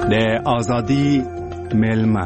د ازادي ملما.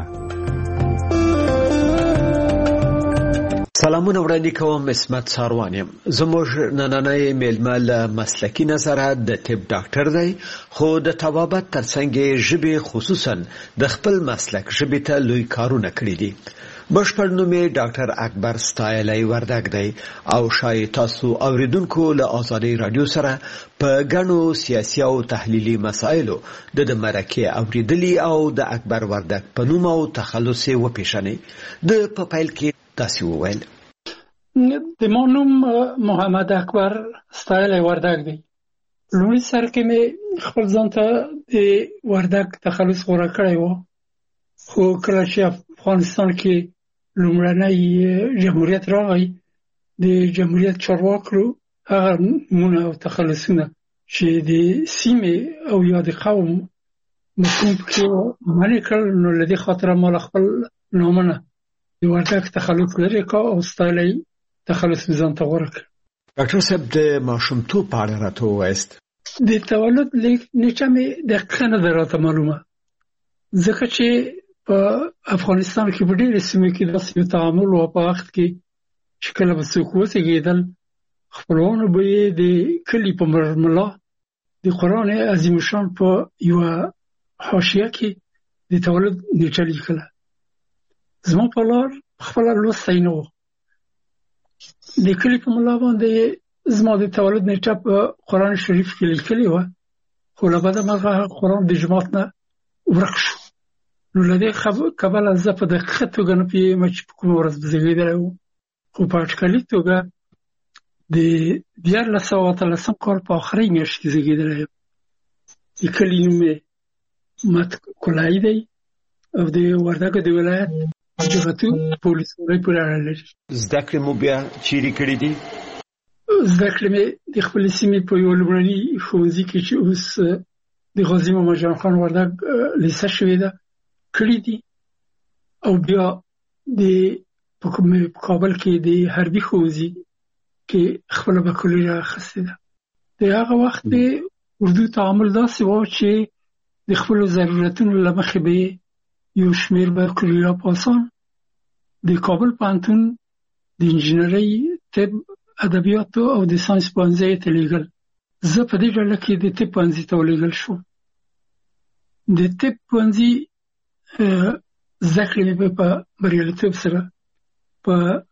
سلامونه وړاندې کوم، عصمت ساروان یم. زموږ نننۍ ملما له مسلکي نظره د طب ډاکټر دی، خو د طبابت ترڅنګ ژبې خصوصا د خپل مسلک ژبې ته لوی کارونه کړی دي. بشپړ نوم یې ډاکټر اکبر ستایلی وردګ دی او شاید تاسو اوریدونکو له آزادۍ رادیو سره په ګڼو سیاسي او تحلیلي مسایلو د مرکې اوریدلی او د اکبر وردګ په نوم او تخلص یې وپیژنئ. د په پیل کې تاسو وویل د ما نوم محمد اکبر ستایلی وردګ دی. لومړي سر کې مې خپل ځان ته د وردګ تخلص غوره کړی و، خو کله چې افغانستان کې لومړنی جمهوریت راغی، د جمهوریت چارواکو هغه نومونه او تخلصونه چې د سیمې او یا د قوم مفهوم کې منع کړل، نو له دې خاطره ما خپل نومونه د وردګ تخلص لرې کا او ستایلی تخلص مې ځان ته غوره کړ. ډاکټر صاحب د ماشومتوب په اړه راته ووایاست. د تولد نیټه مې دقیقه نه ده راته معلومه، ځکه چې په افغانستان کې په ډېرې سیمو کې داسې یو تعامل و په وخت کې چې کله به څوک وزېږېدل، خپلوانو به یې د کلي په مرملا د قرآن عظیم الشان په یوه حاشیه کې د تولد نیټه لیکله. زما په لار خپله لوستی نه و. د کلي په ملا باندې زما د تولد نیټه په قرآن شریف کې لیکلې وه، خو له بده مرغه قرآن د جماعت نه ورک شو. نو له دې کبله زه په دقیقه توګه نه پوهېږم چې په کومه ورځ به زېږېدلی وم، خو په اټکلي توګه د 1913 کال په آخرۍ میاشت کې زېږېدلی یم. د کلي نوم یې مت کولایي دی او د وردګو د ولایت جغتو په ولسوالۍ پورې اړه لري. زده کړې مو بیا چیرې کړې دي؟ زده کړې مې د خپلې سیمې په یو لومړني ښوونځي کې چې اوس د غازي محمد جان خان وردګ لیسه شوې ده کړي دي، او بیا په کابل کې د حربي ښوونځي کې خپله بکالوریا اخیستې ده. د هغه وخت د اردو تعامل داسې و چې د خپلو ضرورتونو له مخې به یو شمېر بکالوریا پاسان د کابل پوهنتون د انجینرۍ، طب، ادبیاتو او د ساینس پوهنځیو ته لېږل. زه په دې ډله کې د طب پوهنځي ته ولېږل شوم. د طب پوهنځي زده کړې مې په بریالیتوب سره په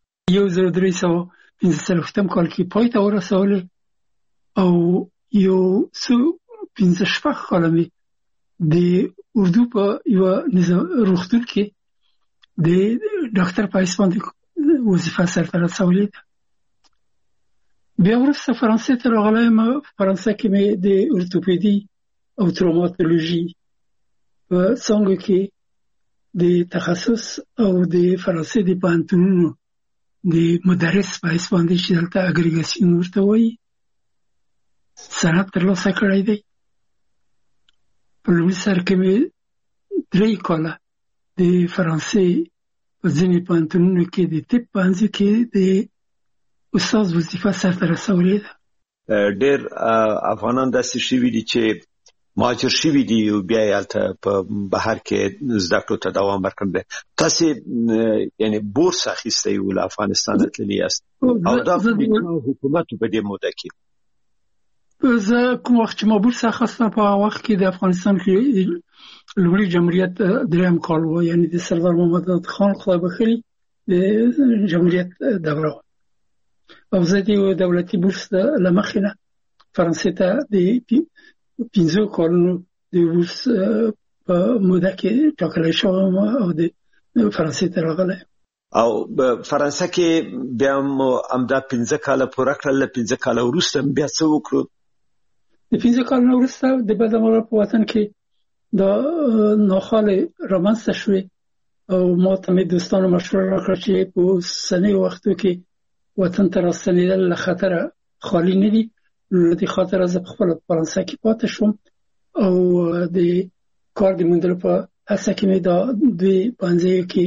1345 کال کې پای ته ورسولې او یو څو 15 کاله مې د اردو په یوه روغتون کې د ډاکټر په حیث باندې وظیفه سرته رسولې ده. بیا وروسته فرانسې ته راغلی یم. فرانسه کې مې د ارتوپیدي او تروماتولوژي په څانګو کې د تخصص او د فرانسې د پوهنتونونو د مدرس په حیث باندې چې دلته اګریګاسیون ورته وایي سند ترلاسه کړی دی. په لومړي سر کې مې 3 کاله د فرانسې په ځینې پوهنتونونو کې د طب پوهنځي کې د استاد وظیفه سرته رسولې ده. ډېر افغانان داسې شوي دي چې مهاجر شوي دي او بیا یې هلته په بهر کې زده کړو ته دوام ورکړی دی. تاسې یعنې بورس اخیستی و له افغانستانه تللي یاست او دا حکومت په دې موده کې زه کوم وخت چې ما بورس اخیسته په هغه وخت کې د افغانستان کې لومړي جمهوریت 3 کال و، یعنې د سردار محمد خان خدای بخښلي د جمهوریت دوره وه، او زه د دولتي بورس له مخې نه فرانسې ته د 15 کالونو د بورس په موده کې ټاکلی شوم او د فرانسې ته راغلی. او فرانسه کې بیا مو همدا 15 کاله پوره کړل. له 15 کاله وروسته بیا څه وکړو؟ د 15 کالونو وروسته د بده مرغه په وطن کې دا ناخوالې رامنځته شوې او ما ته مې دوستانو مشوره راکړه چې په اوسنیو وختو کې وطن ته راستنېدل له خطره خالي نه دي. له دې خاطره زه پخپله په فرانسه کې پاتې شوم او د کار د موندلو په هڅه کې مې دا دوی پوهنځیو کې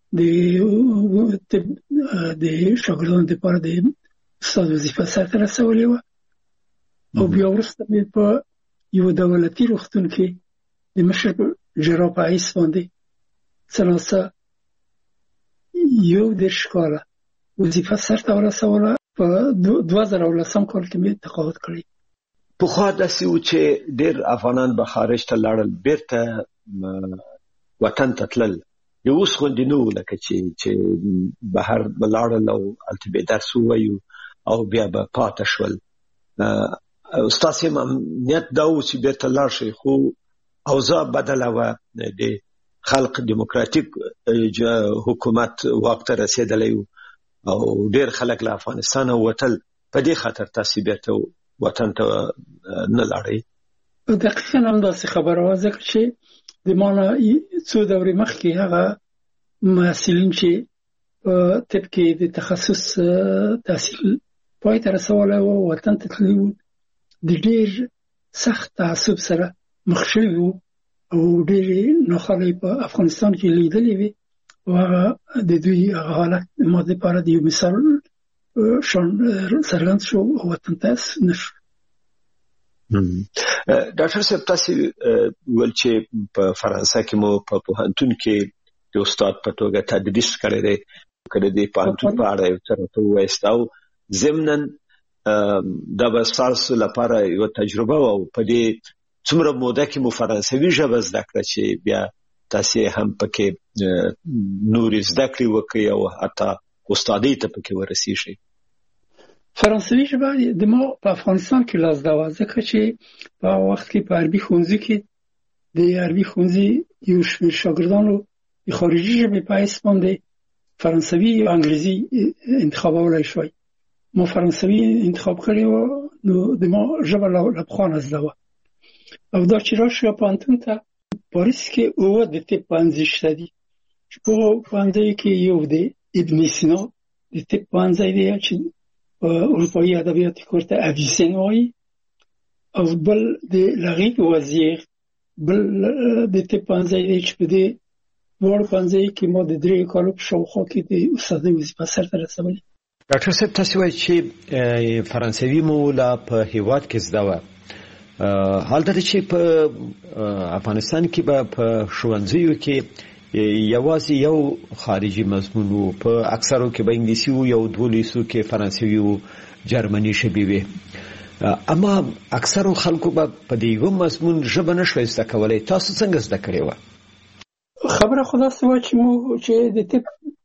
د شاګردانو لپاره د استاد وظیفه سرته رسولې وه او بیا وروسته مې په یو دولتي روغتون کې د مشر جرا په ایس باندې څنګه یو د شکاله وظیفه سرته ورسوله په 2010 کال کې مې تقاعد کړی. په خوا داسې و چې ډېر افغانان به خارج ته لاړل، بیرته وطن ته تلل. یو اوس غوندې نه و لکه چې بهر به لاړل او هلته به درس ووایو او بیا به پاته شول. ستاسې نیت دا و چې بیرته لاړ شئ، خو اوضاع بدله وه. د خلق دیموکراتیک حکومت واک ته رسېدلی و او ډېر خلک له افغانستانه وتل. په دې خاطر تاسې بیرته وطن ته نه لاړئ؟ دقیقاً همداسې خبره وه، ځکه چې د ما نه څو دورې مخکې هغه محصلین چې په طب کې د تخصص تحصیل پای ته رسولی و وطن ته تللي وو، د ډېر سخت تعصب سره مخ شوي وو او ډېرې ناخوالې په افغانستان کې لیدلې وې او هغه د دوی هغه حالت ما دپاره د یو مثال شان څرګند شو او وطن ته ستون شو. ډاکټر صاحب، تاسې ویل چې په فرانسه کې مو په پوهنتون کې د استاد په توګه تدریس کړی دی، که د دې پوهنتون په اړه یو څه راته ووایاست او ضمناً دا به ستاسو لپاره یوه تجربه وه او په دې څومره موده کې مو فرانسوي ژبه زده کړه چې بیا تاسې هم پکې نورې زده کړې وکړئ او حتی استادۍ ته پکې ورسیږئ؟ فرانسوي ژبه د ما په افغانستان کې لا زده وه، ځکه چې په هغه وخت کې په عربي ښوونځي کې د عربي ښوونځي یو شمېر شاګردانو د خارجي ژبې په حیث باندې فرانسوي او انګریزي انتخابولی شوی. ما فرانسوي انتخاب کړی و، نو د ما ژبه له پخوا نه زده وه. او دا چې راشي پوهنتون ته پاریس کې 9 د طب پوهنځي شته دي، چې په پوهنځیو کې یو د ابن سینا د طب پوهنځی دی چې په اروپایي ادبیاتو کې ورته اویسین وایي، او بل د لغیق وزیر بل د طب پوهنځی دی چې په دې دواړو پوهنځیو کې ما د 3 کالو په شاوخوا کې د استادۍ وظیفه سرته رسولې. ډاکټر صاحب، تاسې وایي چې فرانسوي مو لا په هېواد کې زده وه، حالت چې په افغانستان کې به په ښوونځیو کې یوازې یو خارجي مضمون و، په اکثرو کې به انګلیسي و، یو 2 لیسو کې فرانسوي و، جرمني ژبې وې. اما اکثرو خلکو به په دې یو مضمون ژبه نشوی زده کولی. تاسو څنګه زده کړې وه؟ خبره خو داسې وه چې موږ چې د طب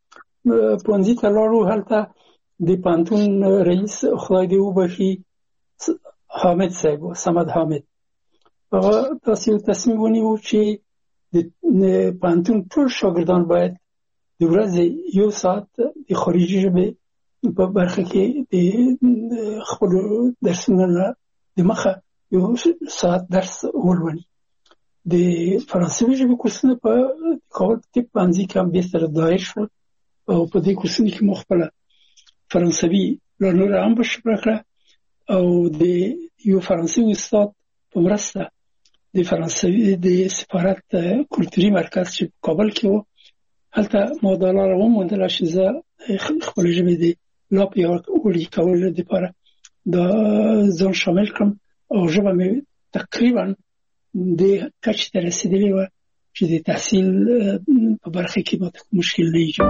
پوهنځي ته لاړو، هلته د پوهنتون رئیس خدای دې وبخي حامد صاحب و، صمد حامد، هغه داسې یو تصمیم ونیو چې د پوهنتون ټول شاګردان باید د ورځې 1 ساعت د خارجي ژبې په برخه کې د خپلو درسونو نه د مخه 1 ساعت درس ولولي. د فرانسوي ژبې کورسونه په کابل طب پوهنځي کې هم بېرته دایر شول او په دې کورسونو کې مو خپله فرانسوي لا نوره هم بشپړه کړه او د یو فرانسوي استاد په مرسته د فرانسوي د سفارت کلتوري مرکز چې په کابل کې و، هلته ما دا لاره وموندله چې زه خپلې ژبې د لا پیاوړي کولو دپاره دا ځان شامل کړم او ژبه مې تقریبا د کچې ته رسېدلې وه چې د تحصیل په برخه کې ماته مشکل نه ایجاد.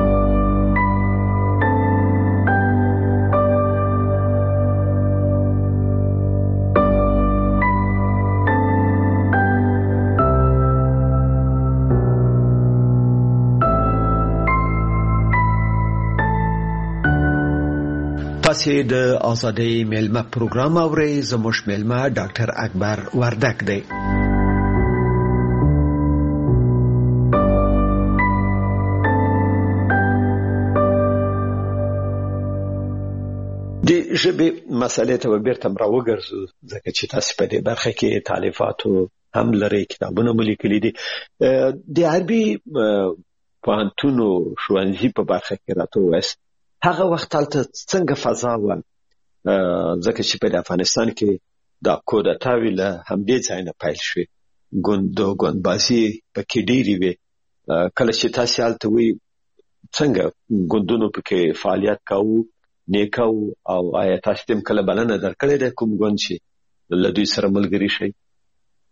تاسې د ازادۍ میلمه پروګرام اورئ. زموږ میلمه ډاکټر اکبر وردک دی. د ژبې مسئلې ته بیرته راوګرځو، ځکه چې تاسې په دې برخه کې تالیفاتو هم لرئ، کتابونه مو لیکلي دي. د عربي پوهنتونو ښوونځي په برخه کې راته ووایاست، هغه وخت هلته څنګه فضا وه؟ ځکه چې په افغانستان کې دا کودتاوې له همدې ځای نه پیل شوې، ګوندبازي پکې ډېرې وې. کله چې تاسې هلته وئ، څنګه ګوندونو پکې فعالیت کاوه، نیکه او آیا تاسې ته هم کله بلنه درکړې ده کوم ګوند چې له دوی سره ملګري شئ؟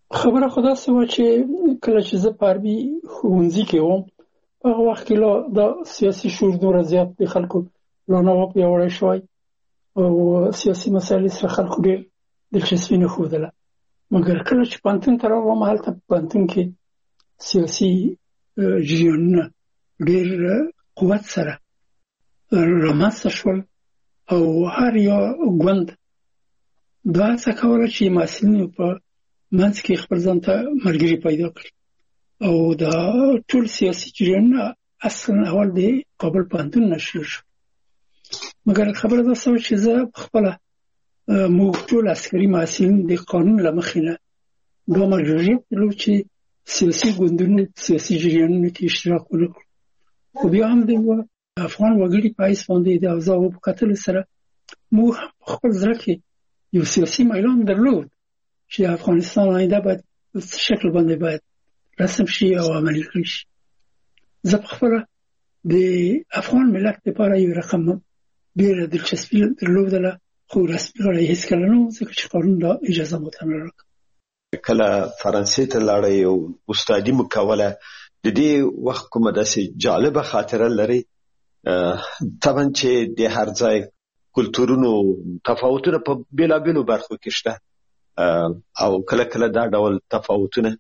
خبره خدا سوا چې کله چې زه په عربي ښوونځي کې وم هغه وخت کې لا د سیاسي شعور دومره زیات د خلکو لا نه و پیاوړی شوی او سیاسي مسایلو سره خلکو ډېر دلچسپي نه ښودله. مګر کله چې پوهنتون ته راغلم هلته په پوهنتون کې سیاسي جریانونه ډېر قوت سره رامنځته شول او هر یو ګوند دا هڅه کوله چې محصلینو په منځ کې خپل ځان ته ملګري پیدا کړي او دا ټول سیاسي جریانونه اصلا اول د کابل پوهنتون نه شروع شو. مګر خبره دا شوه چې زه خپله موږ ټول عسکري محصلین د قانون له مخې نه دا مجبوریت درلود چې سیاسي ګوندونو سیاسي جریانونو کې اشتراک ونه کړو. خو بیا هم د افغان وګړي په حیث باندې د اوضاعو په کتلو سره موږ هم په خپل زړه کې یو سیاسي میلان درلود چې افغانستان آینده باید په څه شکل باندې باید رسم شي او عملي کړی شي. زه په خپله د افغان ملت لپاره یو رقم ډېره دلچسپي درلودله خو رسمي غړی هېڅکله نه وم ځکه چې قانون دا اجازه ماته نه راکړه. کله فرانسې ته لاړئ او استادي مو کوله د دې وخت کومه داسې جالبه خاطره لرئ؟ طبعا چې د هر ځای کلتورونو تفاوتونه په بېلابېلو برخو کې شته او کله کله دا ډول تفاوتونه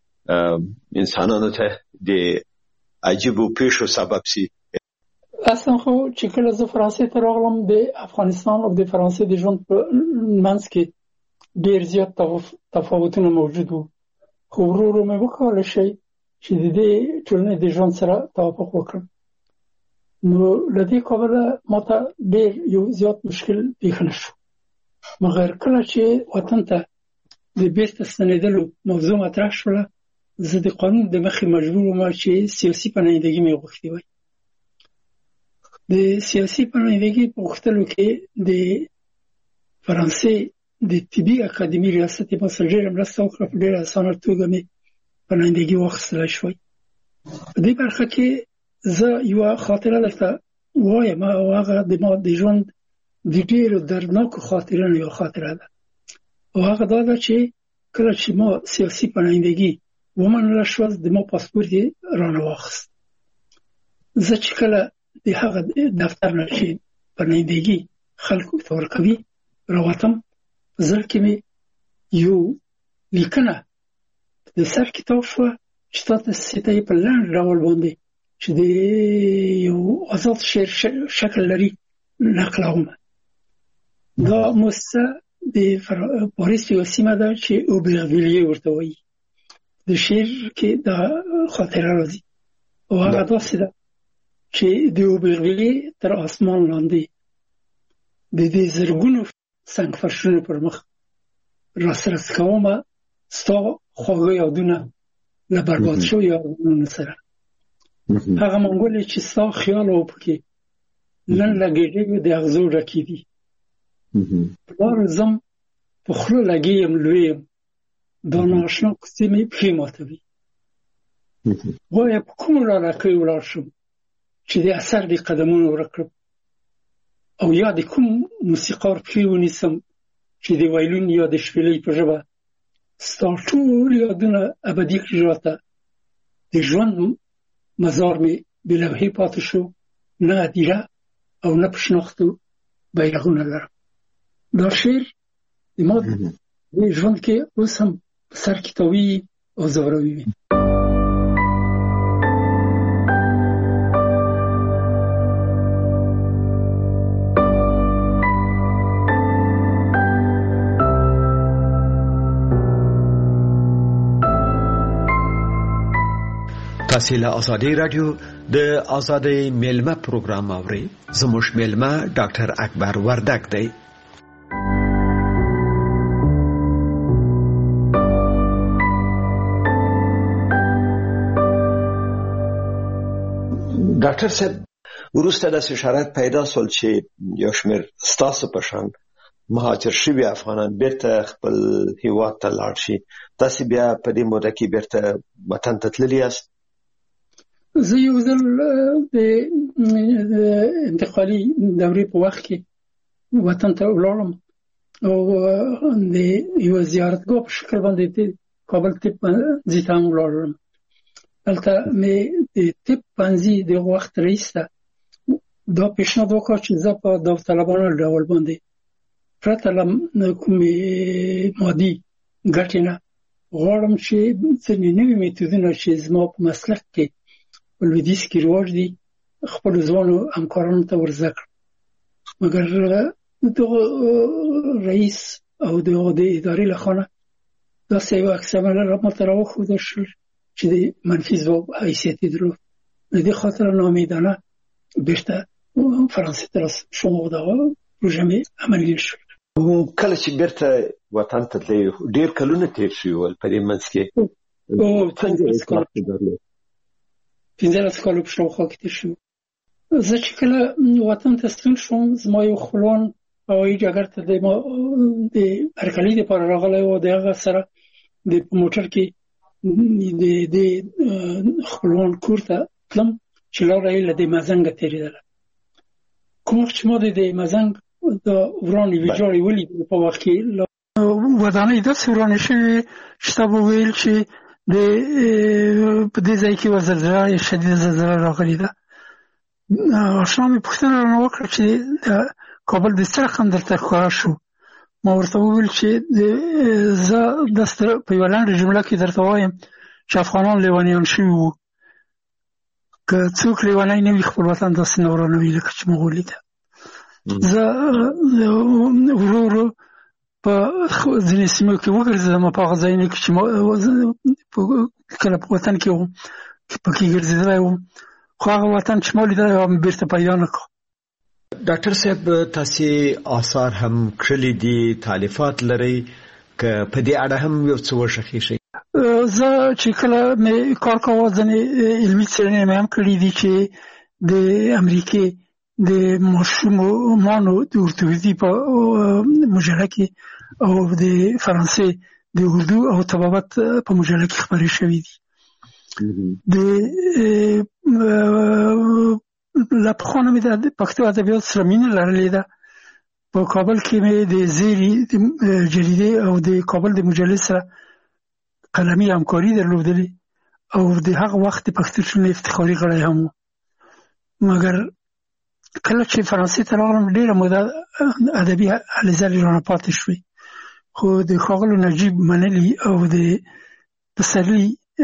انسانانو ته د عجیبو پیښو سبب شي. اصلا خو چې کله زه فرانسې ته راغلم د افغانستان او د فرانسې د ژوند په منځ کې ډېر زیات تفاوتونه موجود وو، خو ورو ورو مې وکولی شي چې د دې ټولنې د ژوند سره توافق وکړم. نو له دې کبله ماته ډېر یو زیات مشکل پیښ نه شو. مګر کله چې وطن ته د بیرته ستنېدلو موضوع مطرح شوله زه د قانون د مخې مجبور وم چې سیاسي پناهندګي مې غوښتې وای. د سیاسي پناهندګي په غوښتلو کې د فرانسې د طبي اکاډمي ریاست یې ما سره ډېره مرسته وکړه، په ډېره اسانه توګه مې پناهندګي واخیستلی شوی. په دې برخه کې زه یوه خاطره درته وایم او هغه د ما د ژوند د ډېرو دردناکو خاطرونو یوه خاطره ده او هغه دا ده چې کله چې ما سیاسي پناهندګي ومنله شوه د ما پاسپورت یې رانه واخیست. زه چې کله د هغه دفتر نه چې پناهندګي خلکو ته ورکوي راوتم، په زړه کې مې یو لیکنه د سر کتاب شوه چې تاسو ته یې په لنډ ډول باندې چې د یو آزاد شعر شکل لري نقلوم. دا مؤسسه د پاریس یوه سیمه ده چې اوبرغویلیه ورته وایي. د شعر کې دا خاطره راځي او هغه داسې ده چې د اوبرغویلیه تر اسمان لاندې د دې زرګونو سنګ فرشونو پر مخ راسره کومه ستا خواږه یادونه له برباد شویو یادونو سره. هغه منګولې چې ستا خیال او پکې نن لګېږي د اغزو ډکې دي. پلار زم په خوله لګې یم لوی یم دا نااشنا کوڅې مې پښې ماتوي. وایه په کومو لارکۍ ولاړ شم چې د اثر د قدمونو ورک کړم او یا د کوم موسیقار پښې ونیسم چې د وایلون یا د شپېلۍ په ژبه ستا ټول یادونه ابدي کړي راته. د ژوند مزار مې بې لوحې پاتې شو، نه هدیره او نه په شناختو بیرغونه لرم. دا شعر د ما د ژوند کې اوس هم په سر کې تاویږي او ځوروي مې. تاسو له آزادۍ رادیو د آزادۍ میلمه پروګرام اورئ. زموږ میلمه ډاکټر اکبر وردک دی. ډاکټر صاحب وروسته داسې شرایط پیدا شول چې یو شمېر ستاسو په شان مهاجر شوي افغانان بیرته خپل هیواد ته لاړ شي. تاسو بیا په دې موده کې بیرته وطن ته تللي یاست؟ زه یو ځل د انتقالي دورې په وخت کې وطن ته ولاړم او د یو زیارتګاه په شکل باندې د کابل طب پوهنځي ته هم ولاړم. هلته مې د طب پوهنځي د وخت رئیس ته دا پیشنهاد وکړ چې زه په داوطلبانه ډول باندې پرته له کومې مادي ګټې نه غواړم چې ځینې نوي میتودونه چې زما په مسلک کې په لویدیځ کې رواج دي خپلو ځوانو همکارانو ته ور زده کړم. مګر دغه رئیس او دغه د ادارې له خوا نه داسې یو عکس العمل راته راوښودل شو چې د منفي ځواب حیثیت یې درلود. د دې خاطر ناامیدانه بیرته فرانسې ته شوم او دغه پروژه مې عملي شو. کله چې بیرته وطن ته تللی ډېر کلونه تېر شوي ول په دې منځ کې 15 کاله په شاوخوا کې تېر شوي. زه چې کله وطن ته ستون شوم زما یو خپلوان هوایي ډګر ته د هرکلي دپاره راغلی و. د هغه سره د موټر کې د خپلوان کور ته تلم چې لاره یې له د مزنګه تېرېدله. کوم وخت چې ما د مزنګ د ورانې ویجاړې ولیدې په وخت کې ودانۍ داسې ورانې شوې چې تا به ویل چې په دې ځای کې به زلزله شدیده زلزله راغلې ده. اشنا مې پوښتنه رانه وکړه چې د کابل د څه رقم درته ښکاره شو. ما ورته وویل چې زه داسې په یوه لنډه جمله کې درته وایم چې افغانان لیونیان شوي وو. که څوک لیونی نه وي خپل وطن داسې نه ورانوي لکه چې موږ ولیده. زه ورو ورو په ځینې سیمو کې وګرځېدم په هغه ځایونو کې چې کله په وطن کې وم پکې ګرځېدلی وم خو هغه وطن چې ما لیدلی و مې بیرته پیدا نه کړ. ډاکټر صاحب تاسې آثار هم کړلي دي تالیفات لرئ که په دې اړه هم یو څه وښخیږئ؟ زه چې کله مې کار کاوه ځینې علمي څېړنې مې هم کړي دي چې د امریکې د ماشومانو د ارتوپیدي په مجله کې او د فرانسې د اردو او طبابت په مجله کې خپرې شوي دي. د له پخوا نه مې د پښتو ادبیاتو سره مینه لرلې ده. په کابل کې مې د زیري جریدې او د کابل د مجلې سره قلمي همکاري درلودلې او د هغه وخت د پښتو ټولنې افتخاري غړی هم و. مګر کله چې فرانسې ته راغلم ډېره موده ادبي هلې ځلې رانه پاتې شوې خو د ښاغلو نجیب منلي او د پسرلي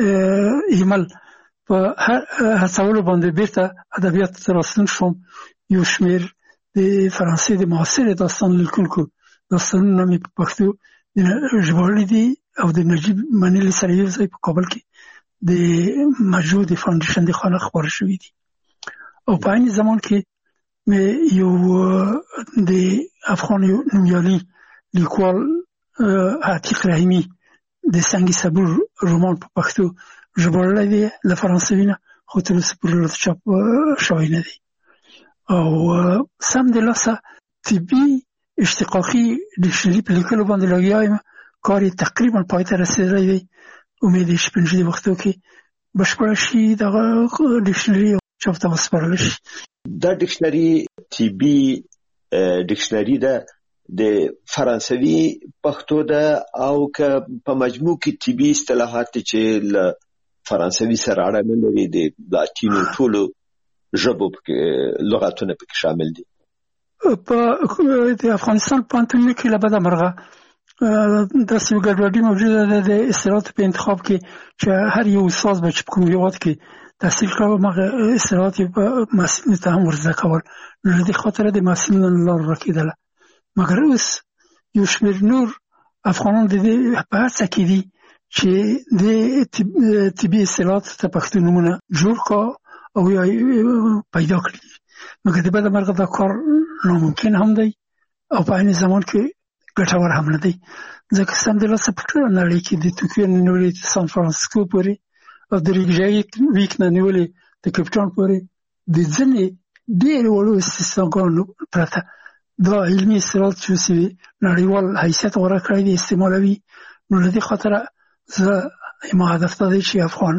ایمل په هڅولو باندې بیرته ادبیاتو ته راستون شوم. یو شمېر د فرانسې د معاصرې داستان لیکونکو داستانونه مې په پښتو ژباړلي دي او د نجیب منلي سره یو ځای په کابل کې د مجهود فاونډیشن د خوا نه خپاره شوي دي. او په عین زمان کې مې یو د افغان نومیالي لیکوال عتیق رحیمي د سنگ صبور رومان په پښتو ژباړلی دی له فرانسوي نه خو تر اوسه پورې چاپ شوی نه دی. او سمدلاسه طبي اشتقاقي ډکشنري په لیکلو باندې لګیا یم. کار یې تقریبا پای ته رسېدلی دی. امید یې چې په نږدې وختو کې بشپړه شي دغه ډکشنري چاپ ته وسپارل شي. دا ډکشنري طبي ډکشنري ده د فرانسوي پښتو ده او که په مجموع کې طبي اصطلاحات چې له فرانسوي سره اړه نه لري د لاتینو ټولو ژبو لغاتونه پکې شامل دي. په د افغانستان پوهنتونونو کې له بده مرغه داسې یو ګډوډي موجوده ده د اصطلاحاتو په انتخاب کې چې هر یو استاد به چې په کوم هېواد کې تحصیل کړی هغه اصطلاحات یې په محصلینو ته هم ور زده کول نو له دې خاطره د محصلینو له لارې ورکېدله. مګر اوس یو شمېر نور افغانان د دې په هڅه کې دي چې د طبي اصطلاحاتو ته پښتو نومونه جوړ کړه او یا پیدا کړي. مګر د بده مرغه دا کار ناممکن هم دی او په عین زمان کې ګټور هم نه دی ځکه سمدلاسه په ټوله نړۍ کې د توکیو نه نیولې سان فرانسیسکو پورې او د ریکجایک نه نیولې د کیپټاون پورې د ځینې ډېرې وړو استثناګانو پرته دا علمي اصطلاحات چې نړیوال حیثیت غوره کړی دی استعمالوي. نو له دې خاطره زه ما هدف ته دی چې افغان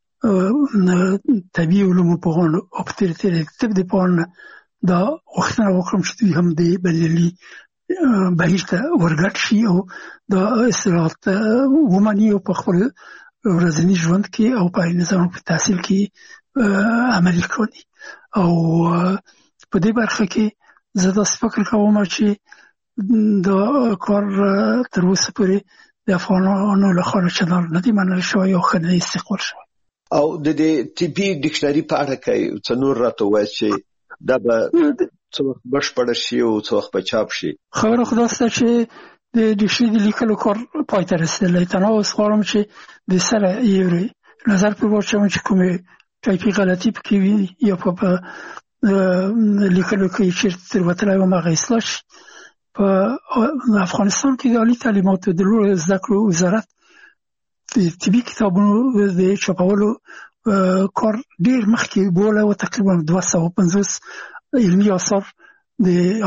طبي علومو پوهانو او په تېره د طب د پوهانو دا غوښتنه وکړم چې دوی هم د بریالي بهیر ته ورګډ شي او د اصطلاحات ومني او په خپل ورځني ژوند کې او په نظام په تحصیل کې عملي کړي. او په دې برخه کې زه داسې فکر کوم چې د کار تر اوسه پورې د افغانانو لخوا چندان نه دی منل شوی او ښه نه استقبال شوی. او د دې طبي ډکشنري په اړه کې څه نور راته وایي چې دا به څو وخت بشپړ شي او څو وخت به چاپ شي؟ خبره خو دا سته چې د ډکشنري د لیکلو کار پای ته رسېدلی. تنها اوس غواړم چې د سره یو نظر پرې واچوم چې کومې ټایپي غلطي پکې وي یا په لیکلو کې چېرته تېروتلی وم هغه اصلاح شي. په افغانستان کې د عالي تعلیماتو د لوړو زده کړو وزارت د طبي کتابونو د چاپولو کار ډېر مخکې بولی و. تقریبا 250 علمي آثار د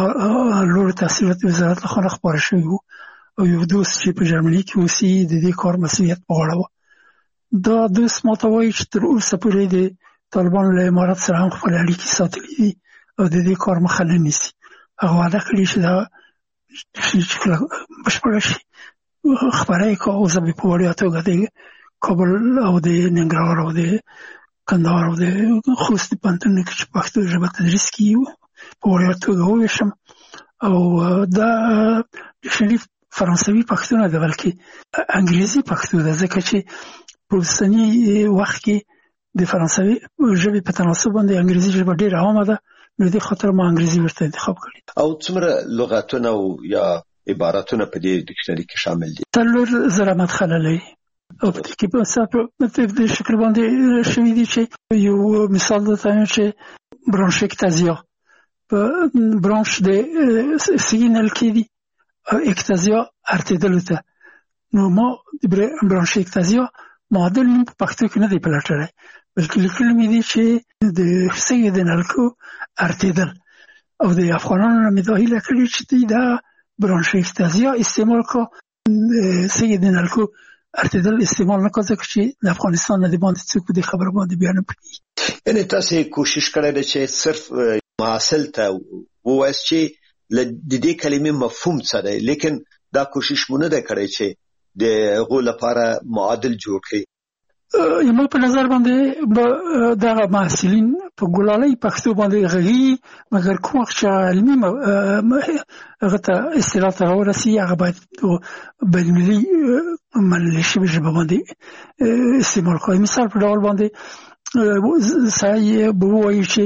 لوړو تحصیلاتو وزارت لخوا خپاره شوي وو او یو دوست چې په جرمني کې اوسي د دې کار مسؤلیت په غاړه و. دا دوست ماته وایي چې تر اوسه پورې د طالبانو له امارت سره هم خپل اړیکې ساتلي دي او د دې کار مخه نه نیسي. هغه وعده کړې چې دا چې کله بشپړه شي خپاره یې کړه. اوس به په وړیا توګه د کابل او د ننګرهار او د کندهار او د خوست پوهنتونونو کې چې پښتو ژبه تدریس کیږي په وړیا توګه وویشم. او دا ډکشنري فرانسوي پښتو نه ده بلکې انګریزي پښتو ده، ځکه چې په اوسني وخت کې د فرانسوي ژبې په تناسب باندې انګریزي ژبه ډېره عامه ده، نو دې خاطر ما انګریزي ورته انتخاب کړی. او څومره لغتونه یا عبارتونه په دې ډکشنري کې شامل دي؟ 4,000 مدخله لري او په دې کې په د شکل باندې شوي دي چې یو مثال درته وایم چې برانشکتازیا په برانش د سیګنال کې دي او اکتازیا ارتدلو ته. نو ما د برانشکتازیا معادل نوم په پښتو کې نه دی پلټلی، بلکې لیکلي مې دي چې د سیګنال کو ارتدل. او د افغانانو نه مې دا هیله کړې چې دوی دا برانشکتازیا استعمال کو، سیګنال کو ارتدل استعمال نه کوي، ځکه چې د افغانستان نه د باندې څوک په دې خبره باندې بیان نه کوي. یعنې تاسو کوشش کړی دی چې صرف محصل ته ووایاست چې د دې کلمې مفهوم څه دی، لیکن دا کوشش مو نه دی کړی چې د هغو لپاره معادل جوړ کړي. زما په نظر باندې دغه محصلین په ګلالۍ پښتو باندې غږي، مګر کوم وخت چې علمي هغه ته اصطلاح ته راورسي هغه باید بین‌المللي منلې شوې ژبه باندې استعمال کړي. مثال په ډول باندې سړی به ووایي چې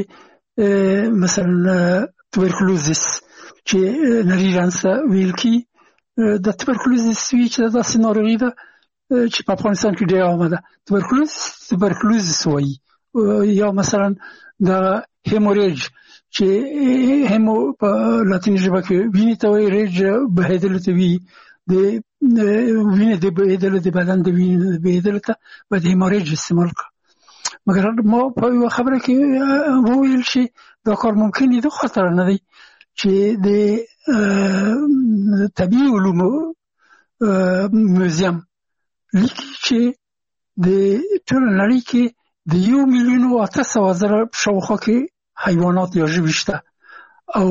مثلا توبرکلوزیس چې نري رنځ ته ویل کي، د توبرکلوزیس وی چې داسې ناروغي ده چې په افغانستان کې ډېر عامه ده، توبرکلوزیس وایي. یا مثلا د هیموریج چې هیمو په لاتیني ژبه کې وینې ته وایي، ریج بهېدلو ته وي، د وینې د بهېدلو د بدن د وینې د بهېدلو ته باید هیموریج استعمال کړه. مګر ما په یوه خبره کې وویل چې دا کار ممکن دی، د خاطر نه دی چې د طبیعي علومو موزیم لیکي چې د ټول نړۍ کې د 1,800,000 شاوخوا کې حیوانات یا ژوي شته او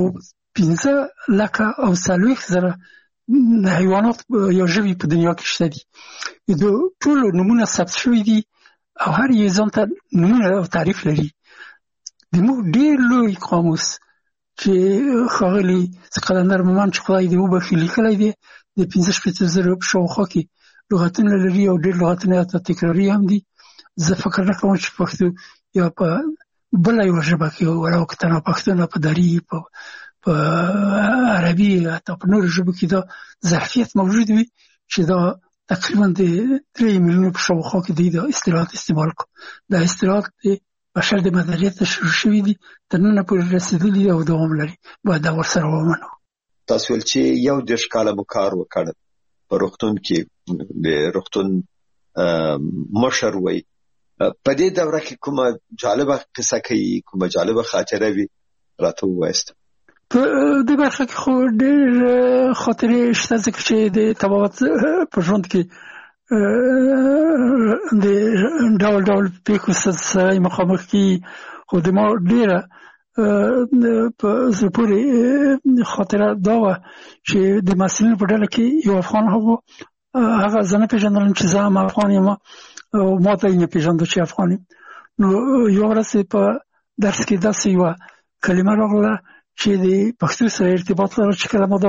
15,40,000 حیوانات یا ژوي په دنیا کې شته دي. د ټولو نومونه ثبت شوي دي او هر یو ځان ته نومونه او تعریف لري. زموږ ډېر لوی قاموس چې ښاغلي قلندر مومند چې خدای دې وبخښي لیکلی دی د 15,000 شاوخوا کې لغتونه لري او ډېر لغتونه ته تکراري هم دي. زه فکر نه کوم چې پښتو یا په بله یوه ژبه کې ولو که تنها پښتو نه په دري په عربي حتی په نورو ژبو کې دا ظرفیت موجود وي چې دا تقریبا د 3 میلیونو په شاوخوا کې دوی دا اصطلاحات استعمال کړو. دا اصطلاحات د بشر د مدنیت شروع شوي دي، تر ننه پورې رسېدلي دي او دوام لري، باید دا ورسره ومنو. تاسو ویل چې 1 کاله مو کار وکړ په روغتون کې، د روغتون مشر وای. په دې دوره کې کومه جالبه قصه کوي، کومه جالبه خاطره وي راته ووایاست؟ په دې برخه کې خو ډېر خاطرې شته، ځکه چې د طبابت په ژوند کې د ډول ډول پیښو سره مخامخ کېږي. خو د ما ډېره په زپوري خاطره دا و چې د مسلمانانو په ډله کې یو افغان هغه ځنه پیژندل چې زه هم افغان یم او ما ته یې پیژندل چې افغان یم. نو یو ورځ په درس کې داسې یو کلمه راغله چې د پښتو سره ارتباط لري چې کله ما دا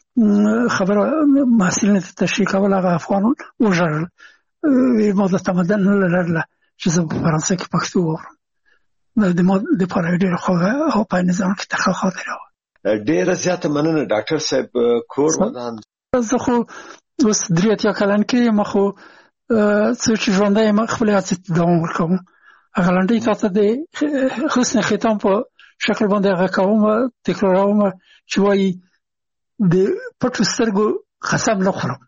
خبره مسلمانانو ته تشریح کول هغه افغانان وژړل. ما د تمدن نه لرله چې زه په فرانسه کې پښتو واورم. د ما د پاره ډېر خوږه او په نظام کې تخه خاطره و. ډېر زیات مننه ډاکټر صاحب. کور ودان زه خو اوس 3 کلن کې ما خو څه چې ژوندۍ ما خپل هڅې دوام ورکوم. هغه لنډۍ تاسو د حسن ختام په شکل باندې هغه کوم تکراروم چې وایي د پټو سترګو قسم نه خورم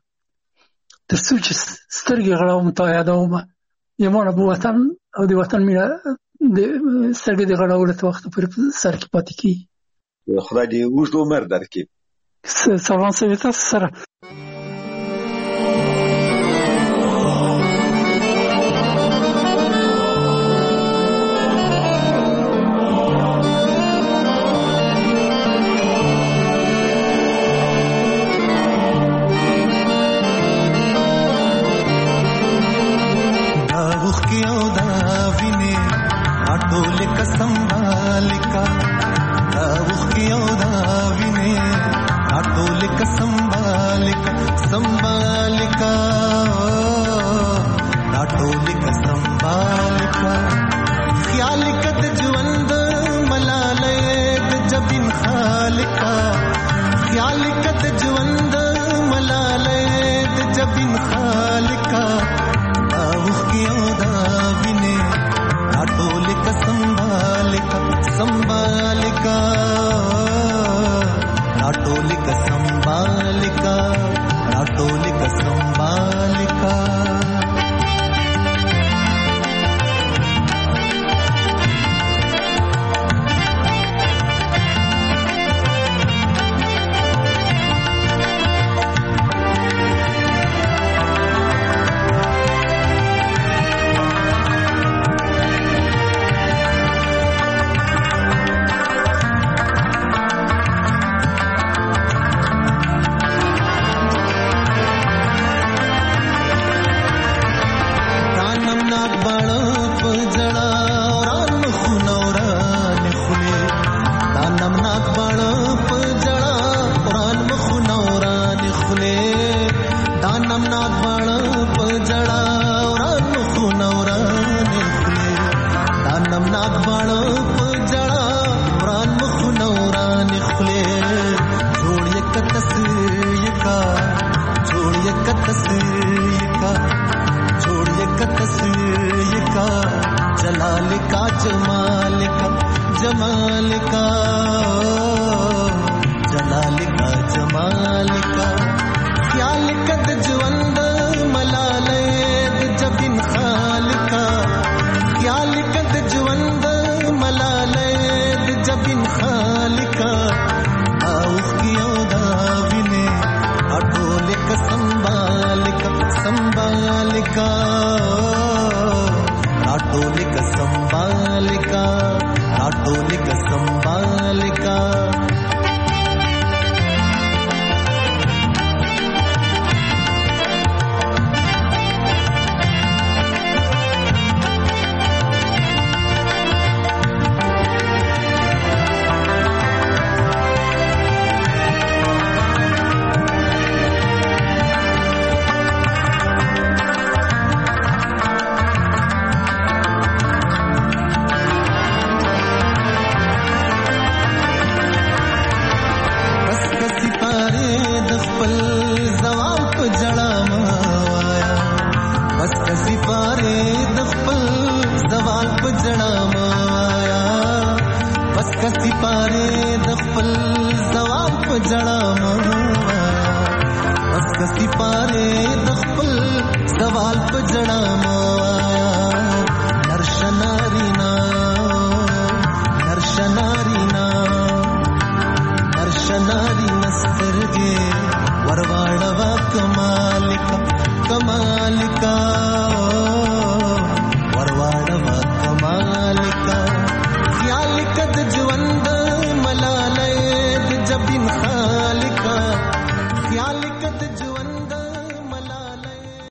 تر څو چې سترګې غړوم تا یادوم یمونه په وطن او د وطن مینه د سترګې د غړولو ته وخت پورې سر کې پاتې کیږي. خدای دې اوږد عمر درکړي. سلام تاسو سره. سوال په جړه